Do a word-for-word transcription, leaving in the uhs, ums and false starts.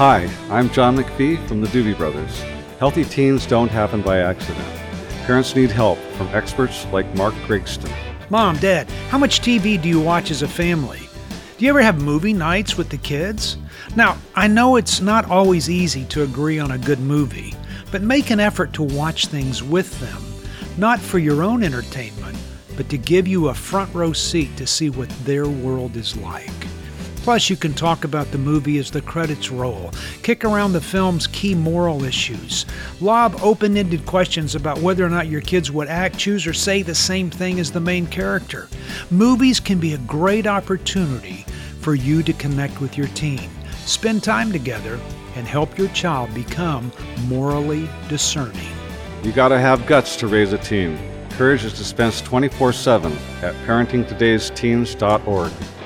Hi, I'm John McPhee from the Doobie Brothers. Healthy teens don't happen by accident. Parents need help from experts like Mark Grigston. Mom, Dad, how much T V do you watch as a family? Do you ever have movie nights with the kids? Now, I know it's not always easy to agree on a good movie, but make an effort to watch things with them, not for your own entertainment, but to give you a front row seat to see what their world is like. Plus, you can talk about the movie as the credits roll, kick around the film's key moral issues, lob open-ended questions about whether or not your kids would act, choose, or say the same thing as the main character. Movies can be a great opportunity for you to connect with your teen, spend time together, and help your child become morally discerning. You gotta have guts to raise a teen. Courage is dispensed twenty-four seven at parenting todays teens dot org.